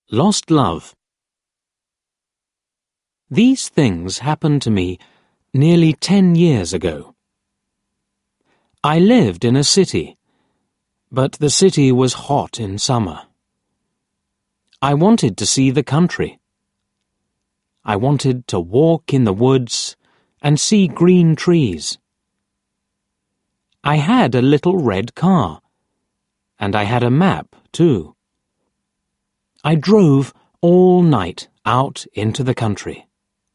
Lost Love. These things happened to me nearly 10 years ago. I lived in a city, but the city was hot in summer. I wanted to see the country. I wanted to walk in the woods and see green trees. I had a little red car, and I had a map, too. I drove all night out into the country.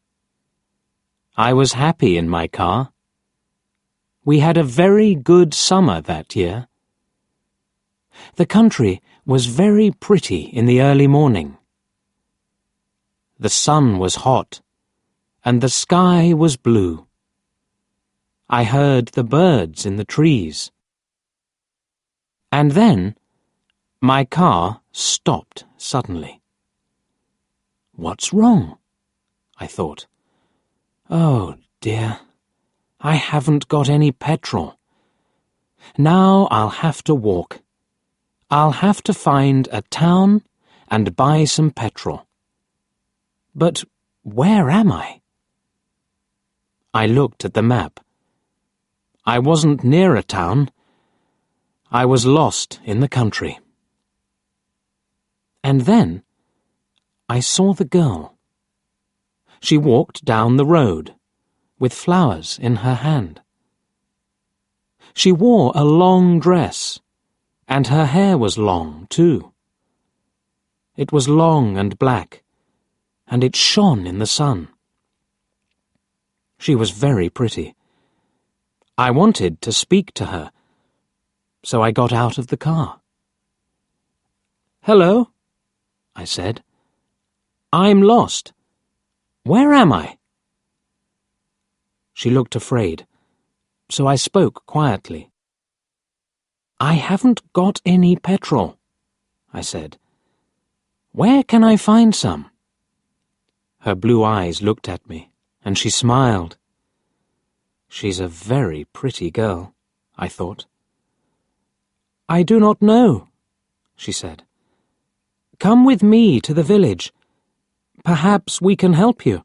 I was happy in my car. We had a very good summer that year. The country was very pretty in the early morning. The sun was hot, and the sky was blue. I heard the birds in the trees. And then my car stopped suddenly. What's wrong? I thought. Oh dear, I haven't got any petrol. Now I'll have to walk. I'll have to find a town and buy some petrol. But where am I? I looked at the map. I wasn't near a town. I was lost in the country. And then I saw the girl. She walked down the road, with flowers in her hand. She wore a long dress, and her hair was long, too. It was long and black, and it shone in the sun. She was very pretty. I wanted to speak to her, so I got out of the car. "Hello," I said. "I'm lost. Where am I?" She looked afraid, so I spoke quietly. "I haven't got any petrol," I said. "Where can I find some?" Her blue eyes looked at me, and she smiled. She's a very pretty girl, I thought. "I do not know," she said. "Come with me to the village. Perhaps we can help you."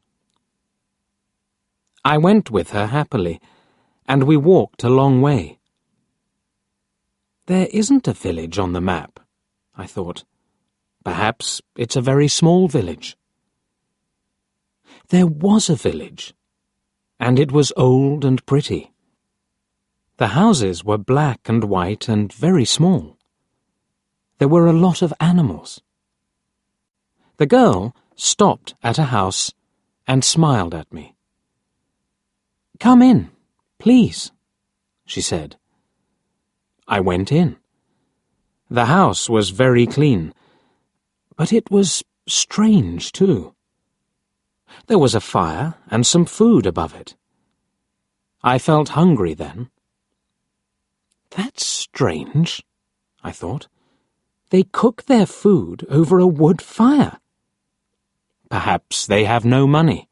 I went with her happily, and we walked a long way. There isn't a village on the map, I thought. Perhaps it's a very small village. There was a village, and it was old and pretty. The houses were black and white and very small. There were a lot of animals. The girl stopped at a house and smiled at me. "Come in, please," she said. I went in. The house was very clean, but it was strange, too. There was a fire and some food above it. I felt hungry then. That's strange, I thought. They cook their food over a wood fire. Perhaps they have no money.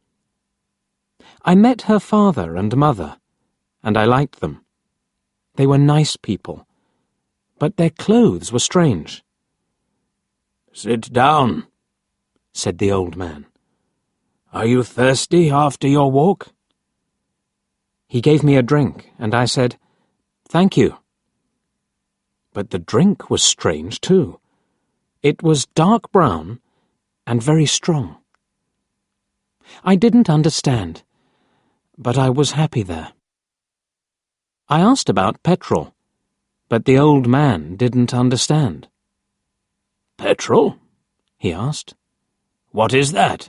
I met her father and mother, and I liked them. They were nice people, but their clothes were strange. "Sit down," said the old man. "Are you thirsty after your walk?" He gave me a drink, and I said, "Thank you." But the drink was strange, too. It was dark brown and very strong. I didn't understand, but I was happy there. I asked about petrol, but the old man didn't understand. "Petrol?" he asked. "What is that?"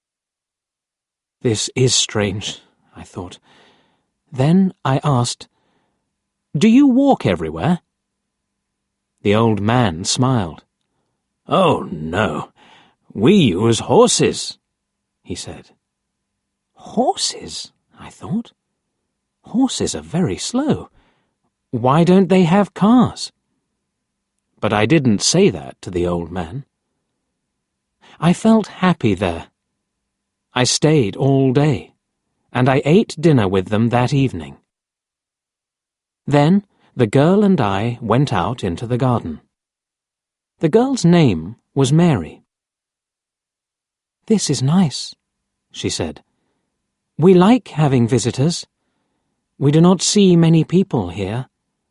This is strange, I thought. Then I asked, "Do you walk everywhere?" The old man smiled. "Oh, no. We use horses," he said. Horses, I thought. Horses are very slow. Why don't they have cars? But I didn't say that to the old man. I felt happy there. I stayed all day, and I ate dinner with them that evening. Then the girl and I went out into the garden. The girl's name was Mary. "This is nice," she said. "We like having visitors. We do not see many people here."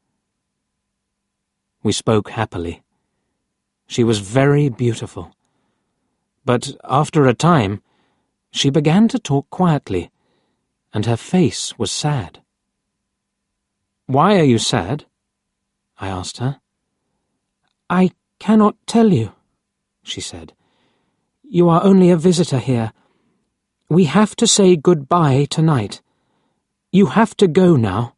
We spoke happily. She was very beautiful. But after a time, she began to talk quietly, and her face was sad. "Why are you sad?" I asked her. "I cannot tell you," she said. "You are only a visitor here. We have to say goodbye tonight. You have to go now."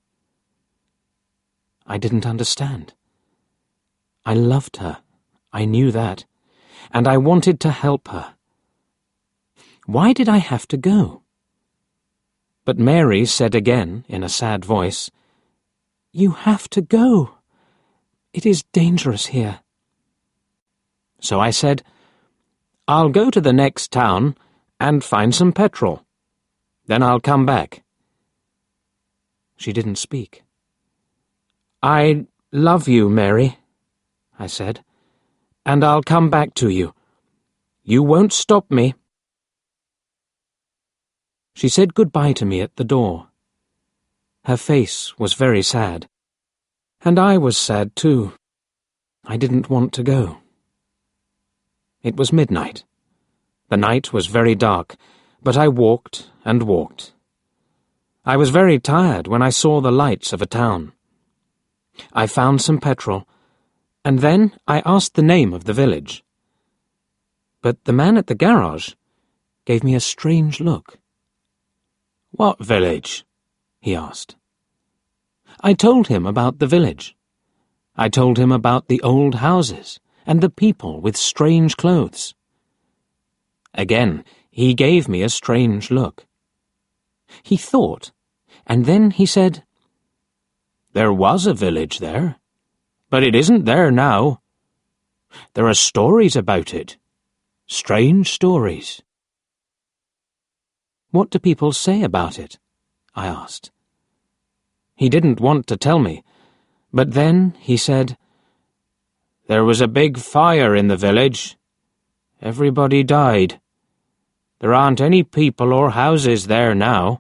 I didn't understand. I loved her, I knew that, and I wanted to help her. Why did I have to go? But Mary said again, in a sad voice, "You have to go. It is dangerous here." So I said, "I'll go to the next town and find some petrol. Then I'll come back." She didn't speak. "I love you, Mary," I said, "and I'll come back to you. You won't stop me." She said goodbye to me at the door. Her face was very sad, and I was sad too. I didn't want to go. It was midnight. The night was very dark, but I walked and walked. I was very tired when I saw the lights of a town. I found some petrol, and then I asked the name of the village. But the man at the garage gave me a strange look. "What village?" he asked. I told him about the village. I told him about the old houses and the people with strange clothes. Again, he gave me a strange look. He thought, and then he said, "There was a village there, but it isn't there now. There are stories about it. Strange stories." "What do people say about it?" I asked. He didn't want to tell me, but then he said, "There was a big fire in the village. Everybody died. There aren't any people or houses there now."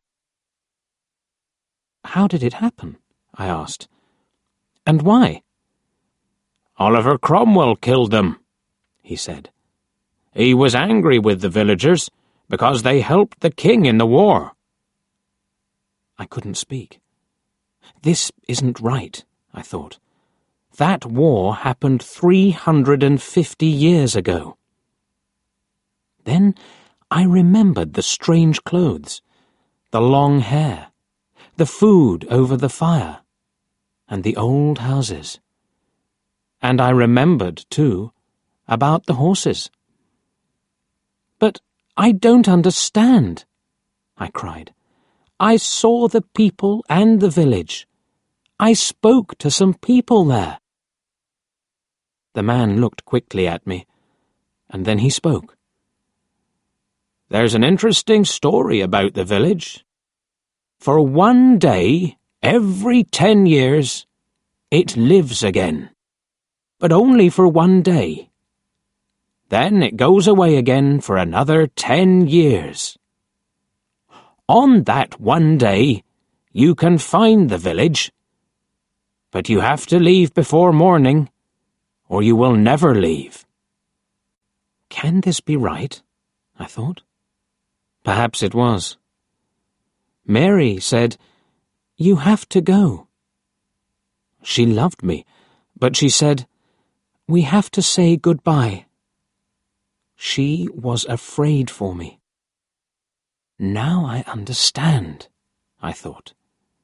"How did it happen?" I asked. "And why?" "Oliver Cromwell killed them," he said. "He was angry with the villagers because they helped the king in the war." I couldn't speak. This isn't right, I thought. That war happened 350 years ago. Then I remembered the strange clothes, the long hair, the food over the fire, and the old houses. And I remembered, too, about the horses. "But I don't understand," I cried. "I saw the people and the village. I spoke to some people there." The man looked quickly at me, and then he spoke. "There's an interesting story about the village. For one day, every 10 years, it lives again. But only for one day. Then it goes away again for another 10 years. On that one day, you can find the village, but you have to leave before morning, or you will never leave." Can this be right? I thought. Perhaps it was. Mary said, "You have to go." She loved me, but she said, "We have to say goodbye." She was afraid for me. Now I understand, I thought.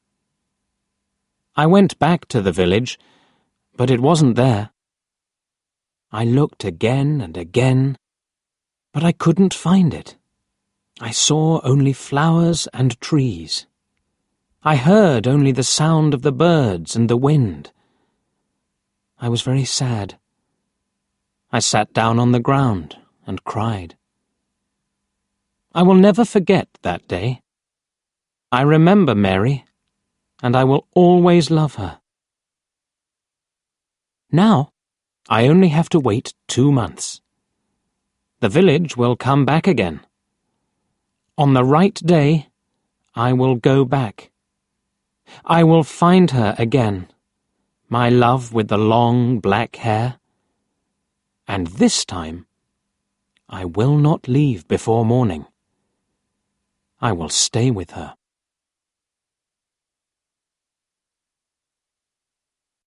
I went back to the village, but it wasn't there. I looked again and again, but I couldn't find it. I saw only flowers and trees. I heard only the sound of the birds and the wind. I was very sad. I sat down on the ground and cried. I will never forget that day. I remember Mary, and I will always love her. Now, I only have to wait 2 months. the village will come back again. On the right day, I will go back. I will find her again, my love with the long black hair. And this time, I will not leave before morning. I will stay with her.